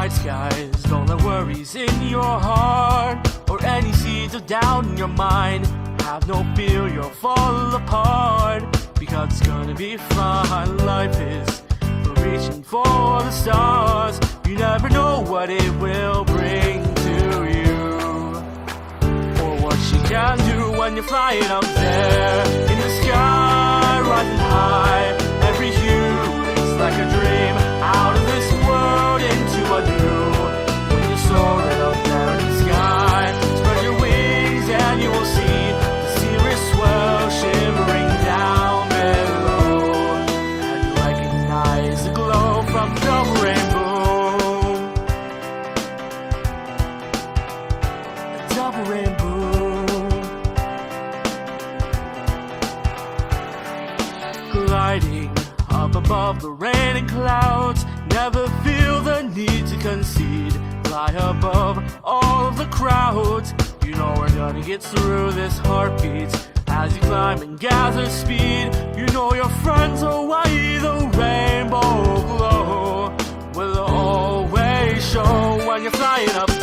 bright skies. Don't let worries in your heart or any seeds of doubt in your mind. Have no fear, you'll fall apart, because it's gonna be fun. Life is for reaching for the stars. You never know what it will bring to you, or what you can do when you're flying up there in the sky, rising high. Every hue is like a dream, out of this world into a new. When you're soaring up there in the sky, spread your wings and you will see the cirrus swell shimmering down below, and you recognize the glow from the rainbow. A double rainbow. Gliding up above the rain and clouds, never feel the need to concede. Fly above all of the crowds. You know we're gonna get through this heartbeat. As you climb and gather speed, you know your friends are why the rainbow glow will always show when you're flying up